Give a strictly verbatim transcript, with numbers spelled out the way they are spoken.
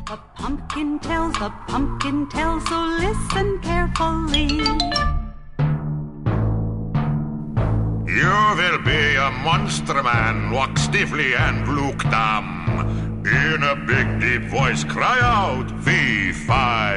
The pumpkin tells, the pumpkin tells, so listen carefully. You will be a monster man, walk stiffly and look dumb. In a big deep voice cry out, fee, fi,